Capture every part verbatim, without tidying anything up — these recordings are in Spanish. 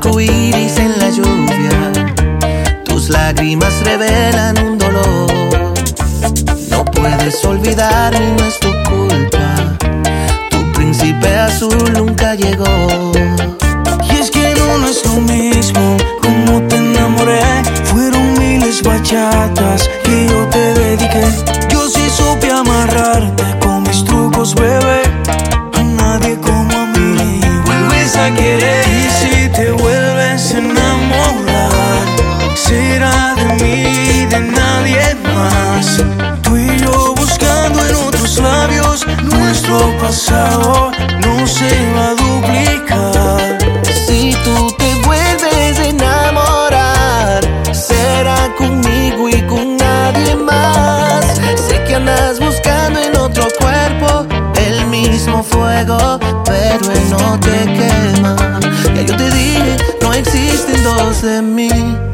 arcoíris en la lluvia, tus lágrimas revelan un dolor. No puedes olvidarme, no es tu culpa, tu príncipe azul nunca llegó. Y es que no, no es lo mismo como te enamoré. Fueron miles bachatas que yo te dediqué. Yo sí supe amarrarte con mis trucos, bebé. A nadie como a mí vuelves a querer. Y si te vuelves a enamorar, será de mí, de nadie más. Tú y yo buscando en otros labios, nuestro pasado no se va a duplicar. Si tú te vuelves a enamorar, será conmigo y con nadie más. Sé que andas buscando en otro cuerpo el mismo fuego, pero él no te quema. Ya yo te dije, no existen dos de mí.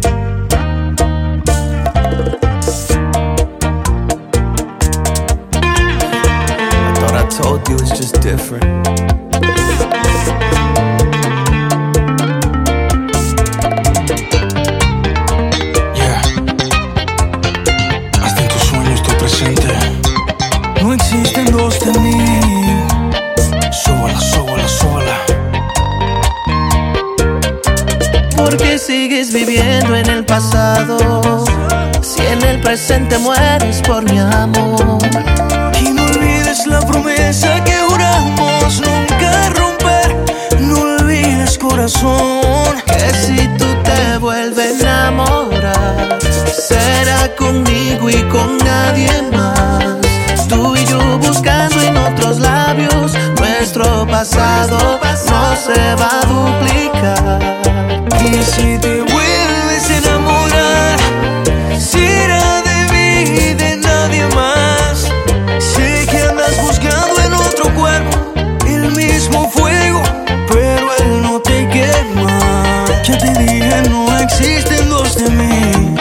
I thought I told you it's just different. No existen dos de mí. Súbala, súbala, súbala. ¿Por qué sigues viviendo en el pasado si en el presente mueres por mi amor? Y no olvides la promesa que juramos nunca romper. No olvides, corazón, que si tú te vuelves a enamorar, será conmigo y con nadie más. Tú y yo buscando en otros labios, nuestro pasado no se va a duplicar. y si te vuelves a enamorar, será de mí, de nadie más. Sé que andas buscando en otro cuerpo el mismo fuego, pero él no te quema. Ya te dije, no existen dos de mí.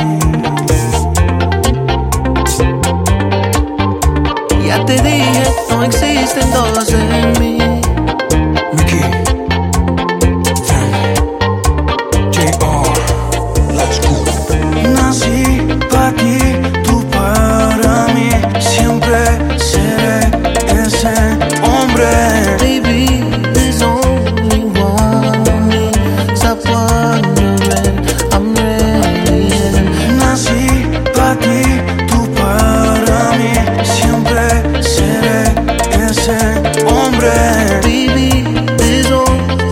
Ya te dije, no existen dos de mí. Mickey, Frank, J R, let's go. Nací pa' ti, tú para mí. Siempre seré ese hombre. Baby, there's only one. Stop wondering, I'm ready. Nací pa' ti, tú para mí. Siempre seré ese hombre. Baby, there's only